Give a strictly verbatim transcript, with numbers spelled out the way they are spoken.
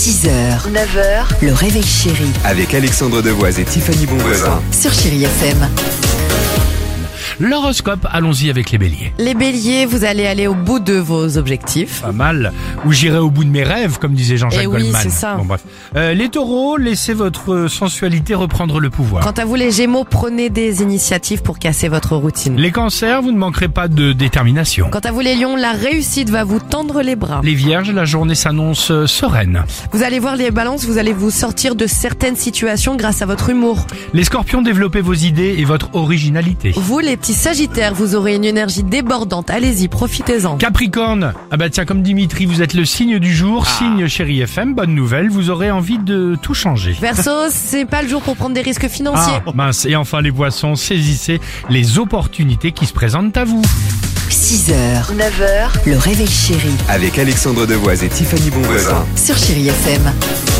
six heures, neuf heures, le réveil chéri Avec Alexandre Devoise et Tiffany Bonvoisin. sur Chéri F M. L'horoscope, allons-y avec les béliers. Les béliers, vous allez aller au bout de vos objectifs. Pas mal. Ou j'irai au bout de mes rêves, comme disait Jean-Jacques Eh oui, Goldman. c'est ça. Bon, bref. Euh, les taureaux, laissez votre sensualité reprendre le pouvoir. Quant à vous les gémeaux, prenez des initiatives pour casser votre routine. Les cancers, vous ne manquerez pas de détermination. Quant à vous les lions, la réussite va vous tendre les bras. Les vierges, la journée s'annonce euh, sereine. Vous allez voir les balances, vous allez vous sortir de certaines situations grâce à votre humour. Les scorpions, développez vos idées et votre originalité. Vous les petits sagittaires, vous aurez une énergie débordante, allez-y, profitez-en. Capricorne, ah bah tiens, comme Dimitri, vous êtes le signe du jour, Ah. signe Chéri F M, bonne nouvelle, vous aurez envie de tout changer. Verseau, c'est pas le jour pour prendre des risques financiers. Ah, mince. Et enfin les poissons, saisissez les opportunités qui se présentent à vous. six heures, neuf heures, le réveil chéri Avec Alexandre Devoise et Tiffany Bonvoisin. sur Chéri F M.